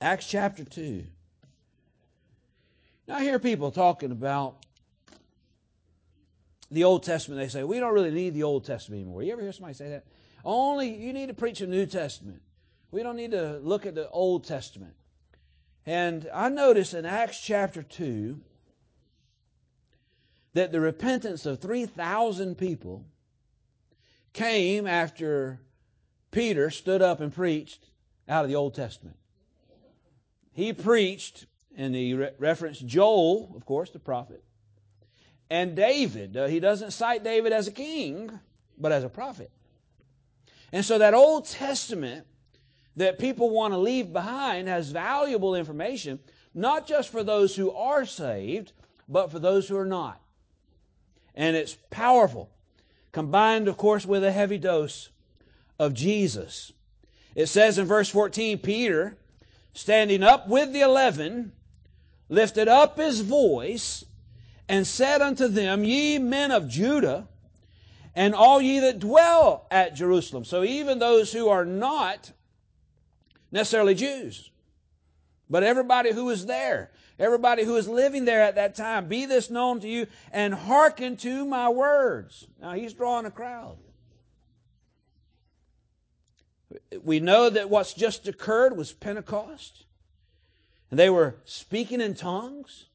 Acts chapter 2. Now I hear people talking about the Old Testament. They say, we don't really need the Old Testament anymore. You ever hear somebody say that? You need to preach the New Testament. We don't need to look at the Old Testament. And I notice in Acts chapter 2 that the repentance of 3,000 people came after Peter stood up and preached out of the Old Testament. He preached, and he referenced Joel, of course, the prophet, and David. He doesn't cite David as a king, but as a prophet. And so that Old Testament that people want to leave behind has valuable information, not just for those who are saved, but for those who are not. And it's powerful, combined, of course, with a heavy dose of Jesus. It says in verse 14, Peter, standing up with the 11, lifted up his voice and said unto them, Ye men of Judah, and all ye that dwell at Jerusalem. So even those who are not necessarily Jews, but everybody who is there, everybody who is living there at that time, be this known to you, and hearken to my words. Now he's drawing a crowd. We know that what's just occurred was Pentecost, and they were speaking in tongues.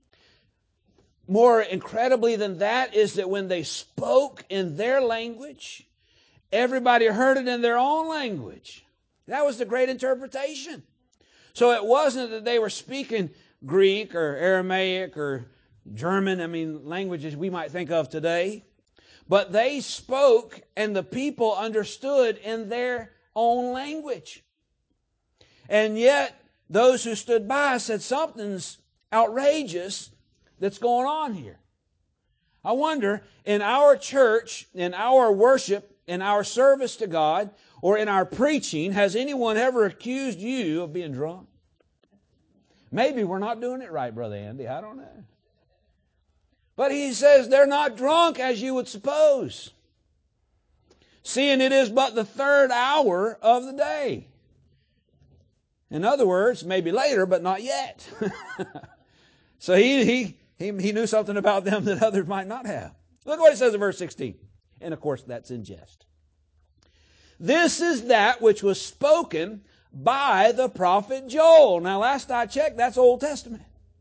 More incredibly than that is that when they spoke in their language, everybody heard it in their own language. That was the great interpretation. So it wasn't that they were speaking Greek or Aramaic or German, languages we might think of today. But they spoke and the people understood in their own language. And yet, those who stood by said something's outrageous that's going on here. I wonder, in our church, in our worship, in our service to God, or in our preaching, has anyone ever accused you of being drunk? Maybe we're not doing it right, Brother Andy. I don't know. But he says they're not drunk as you would suppose, seeing it is but the third hour of the day. In other words, maybe later, but not yet. So he knew something about them that others might not have. Look what it says in verse 16. And of course, that's in jest. This is that which was spoken by the prophet Joel. Now, last I checked, that's Old Testament.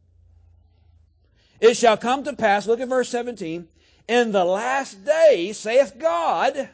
It shall come to pass, look at verse 17, in the last days, saith God,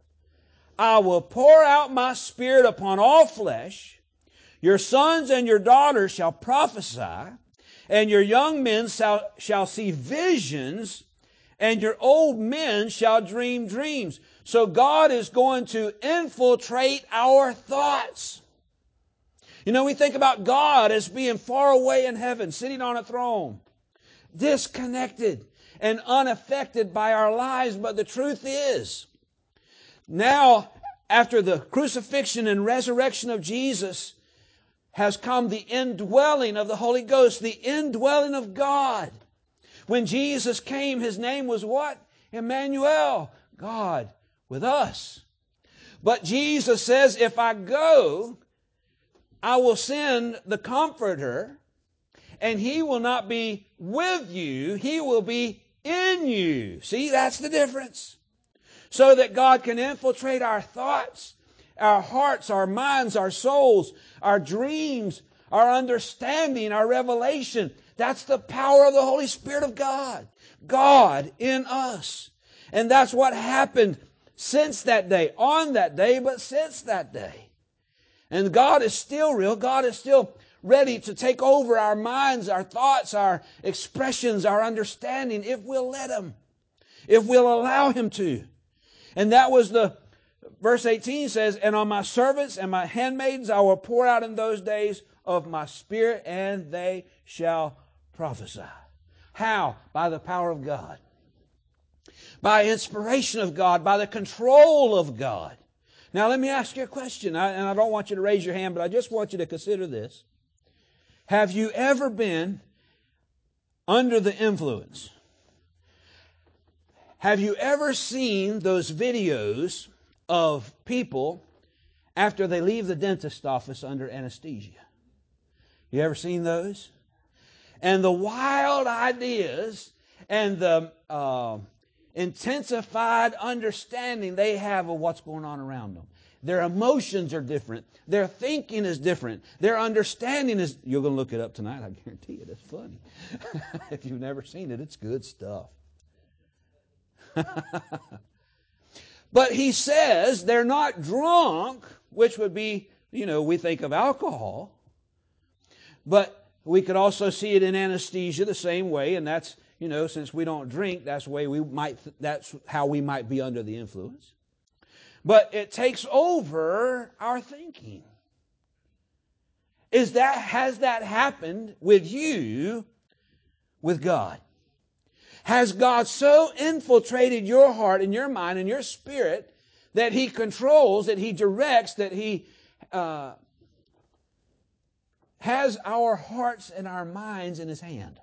I will pour out my Spirit upon all flesh. Your sons and your daughters shall prophesy, and your young men shall see visions, and your old men shall dream dreams. So God is going to infiltrate our thoughts. You know, we think about God as being far away in heaven, sitting on a throne, disconnected and unaffected by our lives. But the truth is, now, after the crucifixion and resurrection of Jesus, has come the indwelling of the Holy Ghost, the indwelling of God. When Jesus came, His name was what? Emmanuel, God with us. But Jesus says, if I go, I will send the Comforter, and He will not be with you, He will be in you. See, that's the difference. So that God can infiltrate our thoughts, our hearts, our minds, our souls, our dreams, our understanding, our revelation. That's the power of the Holy Spirit of God. God in us. And that's what happened since that day, on that day, but since that day. And God is still real. God is still ready to take over our minds, our thoughts, our expressions, our understanding, if we'll let Him, if we'll allow Him to. And that was verse 18 says, and on my servants and my handmaidens I will pour out in those days of my Spirit, and they shall prophesy. How? By the power of God. By inspiration of God, by the control of God. Now let me ask you a question, and I don't want you to raise your hand, but I just want you to consider this. Have you ever been under the influence? Have you ever seen those videos of people after they leave the dentist office under anesthesia? You ever seen those? And the wild ideas and the intensified understanding they have of what's going on around them. Their emotions are different. Their thinking is different. Their understanding is... You're going to look it up tonight, I guarantee it. It's funny. If you've never seen it, it's good stuff. But he says they're not drunk, which would be, we think of alcohol. But we could also see it in anesthesia the same way, and that's, since we don't drink, that's how we might be under the influence. But it takes over our thinking. Has that happened with you, with God? Has God so infiltrated your heart and your mind and your spirit that He controls, that He directs, that He has our hearts and our minds in His hand?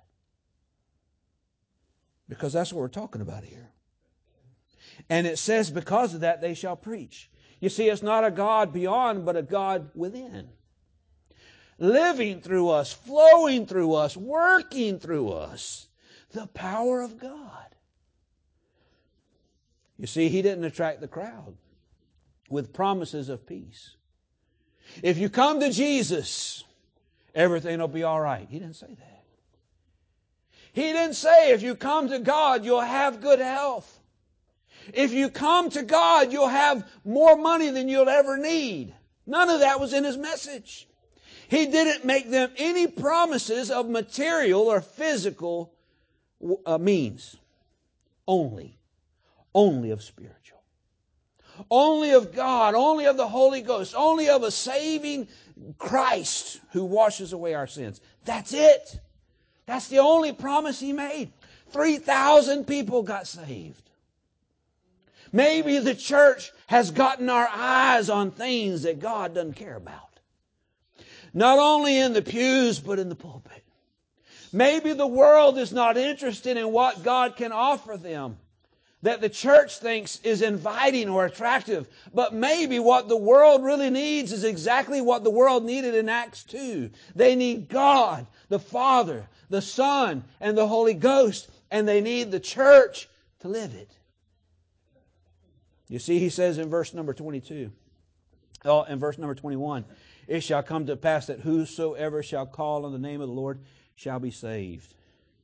Because that's what we're talking about here. And it says, because of that, they shall preach. You see, it's not a God beyond, but a God within. Living through us, flowing through us, working through us. The power of God. You see, He didn't attract the crowd with promises of peace. If you come to Jesus, everything will be all right. He didn't say that. He didn't say if you come to God, you'll have good health. If you come to God, you'll have more money than you'll ever need. None of that was in His message. He didn't make them any promises of material or physical means. Only of spiritual. Only of God, only of the Holy Ghost, only of a saving Christ who washes away our sins. That's it. That's the only promise He made. 3,000 people got saved. Maybe the church has gotten our eyes on things that God doesn't care about. Not only in the pews, but in the pulpit. Maybe the world is not interested in what God can offer them, that the church thinks is inviting or attractive. But maybe what the world really needs is exactly what the world needed in Acts 2. They need God, the Father, the Son, and the Holy Ghost. And they need the church to live it. You see, he says in verse number 22, in verse number 21, it shall come to pass that whosoever shall call on the name of the Lord shall be saved.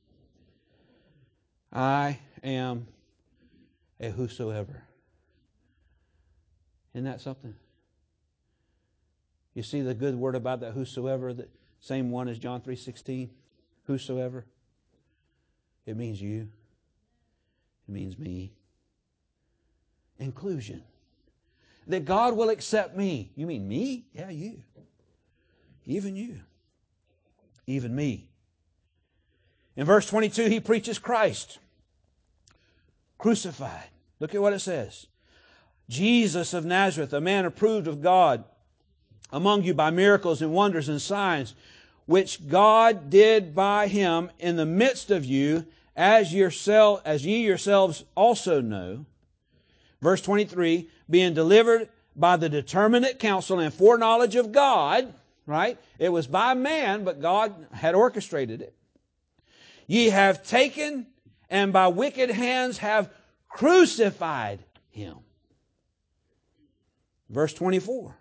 I am a whosoever. Isn't that something? You see the good word about that whosoever, the same one as John 3:16. Whosoever. It means you. It means me. Inclusion. That God will accept me. You mean me? Yeah, you. Even you. Even me. In verse 22, he preaches Christ crucified. Look at what it says. Jesus of Nazareth, a man approved of God among you by miracles and wonders and signs, which God did by Him in the midst of you, as ye yourselves also know. Verse 23, being delivered by the determinate counsel and foreknowledge of God, right? It was by man, but God had orchestrated it. Ye have taken and by wicked hands have crucified Him. Verse 24,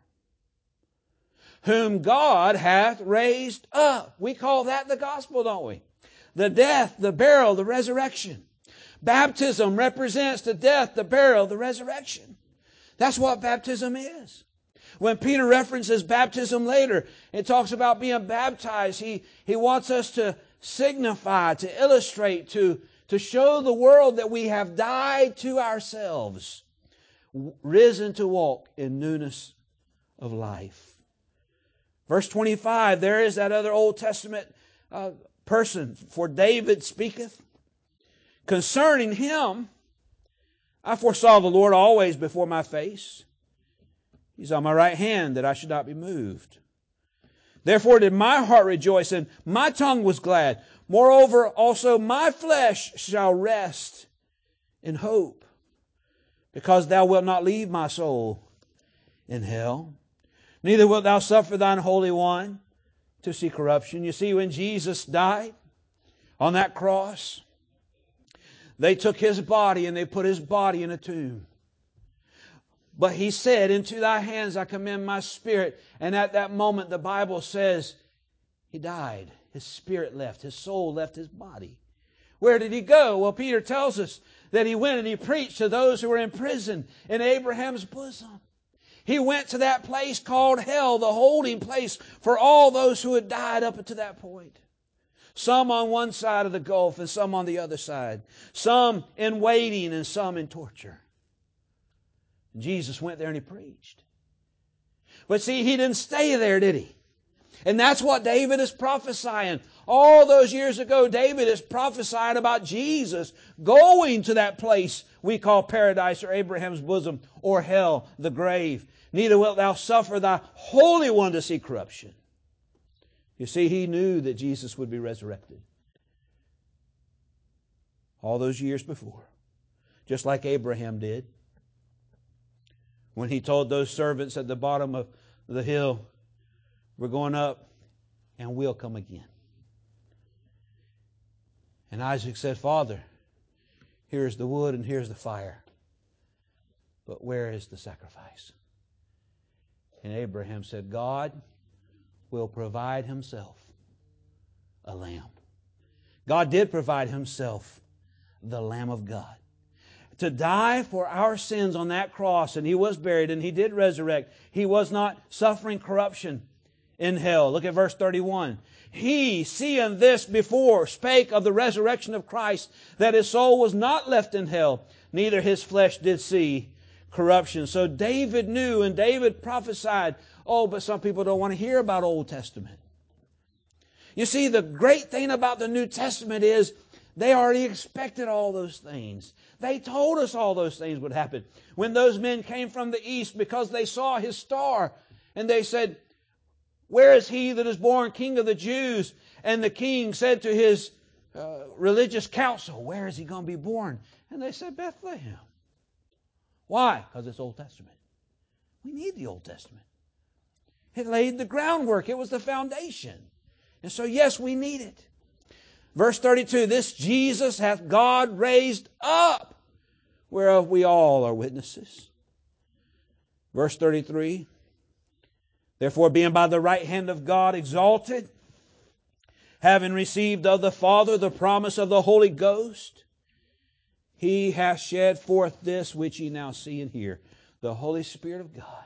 whom God hath raised up. We call that the gospel, don't we? The death, the burial, the resurrection. Baptism represents the death, the burial, the resurrection. That's what baptism is. When Peter references baptism later, it talks about being baptized. He wants us to signify, to illustrate, to show the world that we have died to ourselves, risen to walk in newness of life. Verse 25, there is that other Old Testament person. For David speaketh, concerning him, I foresaw the Lord always before my face. He's on my right hand, that I should not be moved. Therefore did my heart rejoice, and my tongue was glad. Moreover, also my flesh shall rest in hope, because thou wilt not leave my soul in hell, neither wilt thou suffer thine Holy One, to see corruption. You see, when Jesus died on that cross, they took His body and they put His body in a tomb. But He said, into Thy hands I commend my spirit. And at that moment, the Bible says, He died. His spirit left. His soul left His body. Where did He go? Well, Peter tells us that He went and He preached to those who were in prison in Abraham's bosom. He went to that place called hell, the holding place for all those who had died up to that point. Some on one side of the gulf and some on the other side. Some in waiting and some in torture. Jesus went there and He preached. But see, He didn't stay there, did He? And that's what David is prophesying. All those years ago, David is prophesying about Jesus going to that place we call paradise or Abraham's bosom or hell, the grave. Neither wilt thou suffer thy Holy One to see corruption. You see, he knew that Jesus would be resurrected. All those years before. Just like Abraham did. When he told those servants at the bottom of the hill, we're going up and we'll come again. And Isaac said, Father, here's the wood and here's the fire. But where is the sacrifice? And Abraham said, God will provide Himself a lamb. God did provide Himself the Lamb of God to die for our sins on that cross. And He was buried and He did resurrect. He was not suffering corruption in hell. Look at verse 31. He, seeing this before, spake of the resurrection of Christ, that His soul was not left in hell, neither His flesh did see corruption. So David knew and David prophesied. Oh, but some people don't want to hear about Old Testament. You see, the great thing about the New Testament is they already expected all those things. They told us all those things would happen. When those men came from the east because they saw His star and they said, where is He that is born King of the Jews? And the king said to his religious council, where is He going to be born? And they said, Bethlehem. Why? Because it's Old Testament. We need the Old Testament. It laid the groundwork. It was the foundation. And so, yes, we need it. Verse 32, this Jesus hath God raised up, whereof we all are witnesses. Verse 33, therefore, being by the right hand of God exalted, having received of the Father the promise of the Holy Ghost, He hath shed forth this which ye now see and hear. The Holy Spirit of God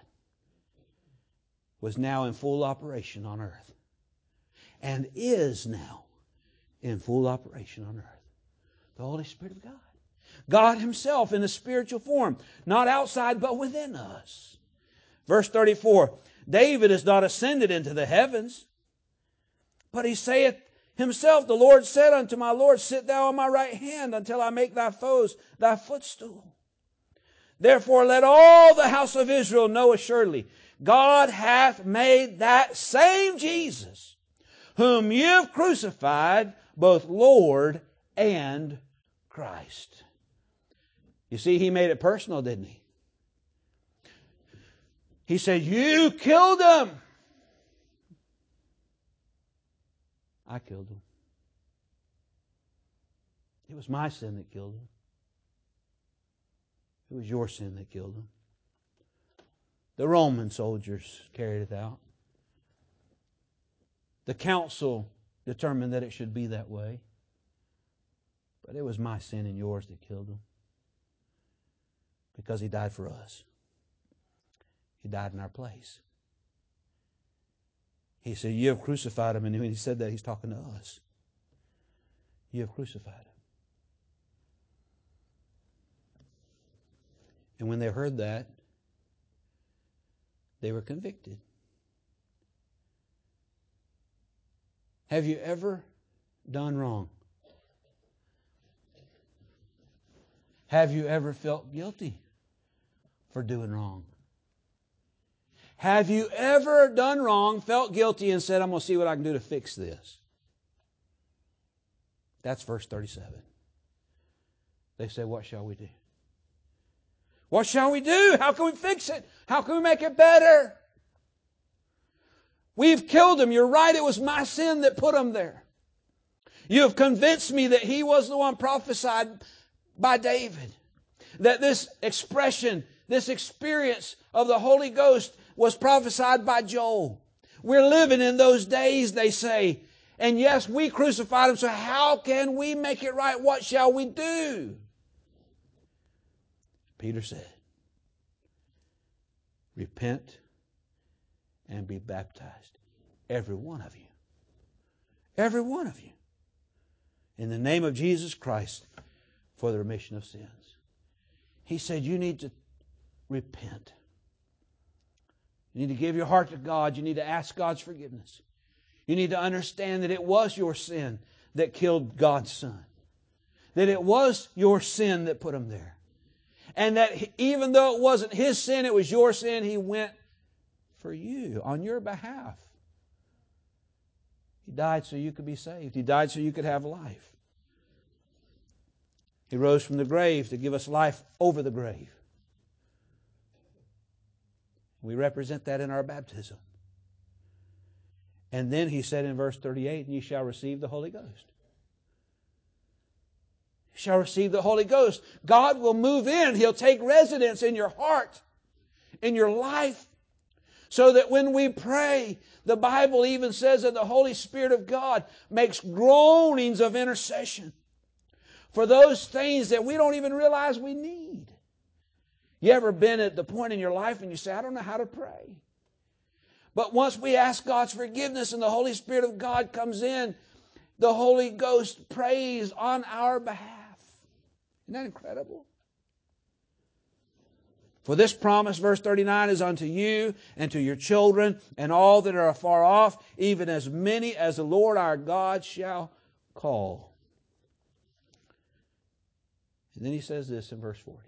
was now in full operation on earth and is now in full operation on earth. The Holy Spirit of God. God Himself in a spiritual form, not outside but within us. Verse 34, David is not ascended into the heavens, but he saith himself, the Lord said unto my Lord, sit thou on my right hand until I make thy foes thy footstool. Therefore let all the house of Israel know assuredly, God hath made that same Jesus, whom you have crucified, both Lord and Christ. You see, He made it personal, didn't He? He said, you killed Him. I killed Him. It was my sin that killed Him. It was your sin that killed Him. The Roman soldiers carried it out. The council determined that it should be that way. But it was my sin and yours that killed Him. Because He died for us. He died in our place. He said, you have crucified Him. And when He said that, He's talking to us. You have crucified Him. And when they heard that, they were convicted. Have you ever done wrong? Have you ever felt guilty for doing wrong? Have you ever done wrong, felt guilty, and said, I'm going to see what I can do to fix this? That's verse 37. They say, what shall we do? What shall we do? How can we fix it? How can we make it better? We've killed him. You're right. It was my sin that put him there. You have convinced me that he was the one prophesied by David. That this expression, this experience of the Holy Ghost was prophesied by Joel. We're living in those days, they say. And yes, we crucified him, so how can we make it right? What shall we do? Peter said, repent and be baptized, every one of you. Every one of you. In the name of Jesus Christ for the remission of sins. He said you need to repent. You need to give your heart to God. You need to ask God's forgiveness. You need to understand that it was your sin that killed God's Son. That it was your sin that put him there. And that even though it wasn't his sin, it was your sin, he went for you, on your behalf. He died so you could be saved. He died so you could have life. He rose from the grave to give us life over the grave. We represent that in our baptism. And then he said in verse 38, and ye shall receive the Holy Ghost. You shall receive the Holy Ghost. God will move in. He'll take residence in your heart, in your life, so that when we pray, the Bible even says that the Holy Spirit of God makes groanings of intercession for those things that we don't even realize we need. You ever been at the point in your life and you say, I don't know how to pray? But once we ask God's forgiveness and the Holy Spirit of God comes in, the Holy Ghost prays on our behalf. Isn't that incredible? For this promise, verse 39, is unto you and to your children and all that are afar off, even as many as the Lord our God shall call. And then he says this in verse 40.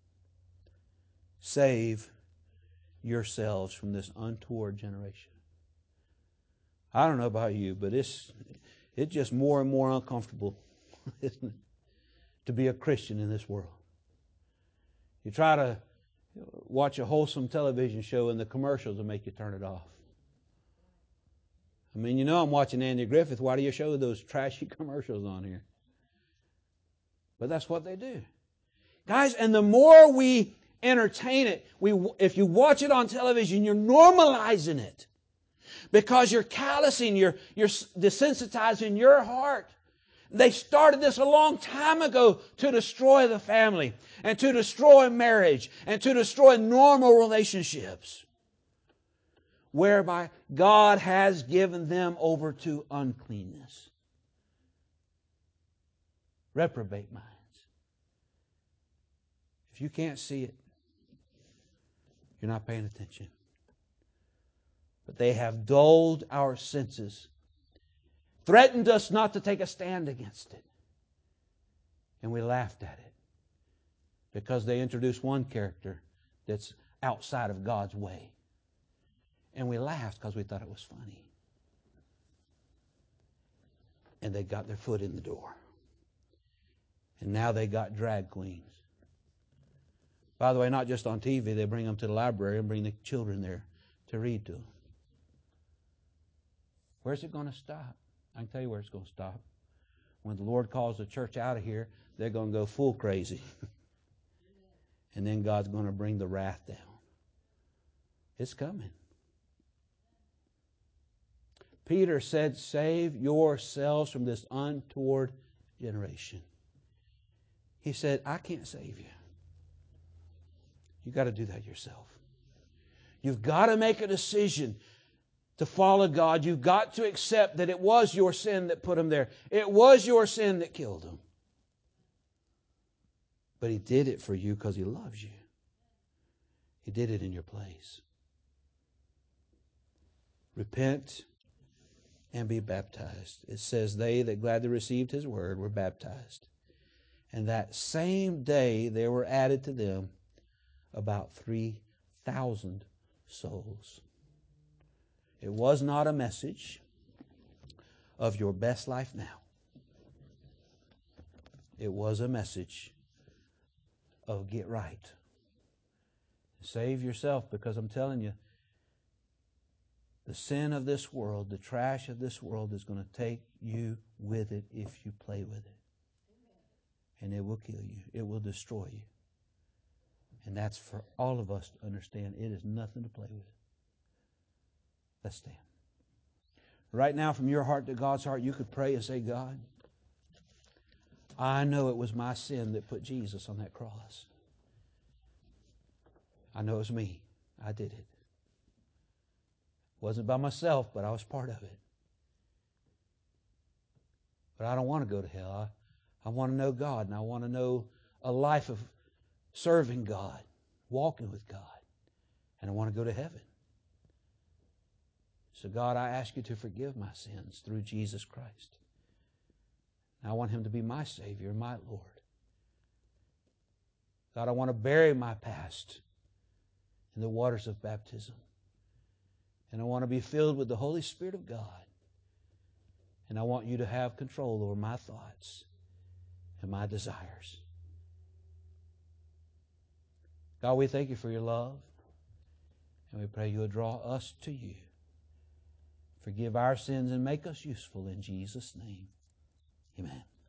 Save yourselves from this untoward generation. I don't know about you, but it's just more and more uncomfortable, isn't it, to be a Christian in this world. You try to watch a wholesome television show and the commercials will make you turn it off. I mean, you know I'm watching Andy Griffith. Why do you show those trashy commercials on here? But that's what they do. Guys, and the more we entertain it, if you watch it on television, you're normalizing it. Because you're callousing, you're desensitizing your heart. They started this a long time ago to destroy the family and to destroy marriage and to destroy normal relationships, whereby God has given them over to uncleanness. Reprobate minds. If you can't see it, you're not paying attention. But they have dulled our senses, threatened us not to take a stand against it. And we laughed at it because they introduced one character that's outside of God's way. And we laughed because we thought it was funny. And they got their foot in the door. And now they got drag queens. By the way, not just on TV, they bring them to the library and bring the children there to read to them. Where's it going to stop? I can tell you where it's going to stop. When the Lord calls the church out of here, they're going to go full crazy. And then God's going to bring the wrath down. It's coming. Peter said, save yourselves from this untoward generation. He said, I can't save you. You've got to do that yourself. You've got to make a decision to follow God. You've got to accept that it was your sin that put him there. It was your sin that killed him. But he did it for you because he loves you. He did it in your place. Repent and be baptized. It says they that gladly received his word were baptized. And that same day there were added to them about 3,000 souls. It was not a message of your best life now. It was a message of get right. Save yourself, because I'm telling you, The sin of this world, the trash of this world is going to take you with it if you play with it. And it will kill you. It will destroy you. And that's for all of us to understand. It is nothing to play with. Let's stand. Right now, from your heart to God's heart, you could pray and say, God, I know it was my sin that put Jesus on that cross. I know it was me. I did it. Wasn't by myself, but I was part of it. But I don't want to go to hell. I want to know God, and I want to know a life of serving God, walking with God, and I want to go to heaven. So God, I ask you to forgive my sins through Jesus Christ. I want Him to be my Savior, my Lord. God, I want to bury my past in the waters of baptism. And I want to be filled with the Holy Spirit of God. And I want you to have control over my thoughts and my desires. God, we thank you for your love. And we pray you will draw us to you. Forgive our sins and make us useful in Jesus' name. Amen.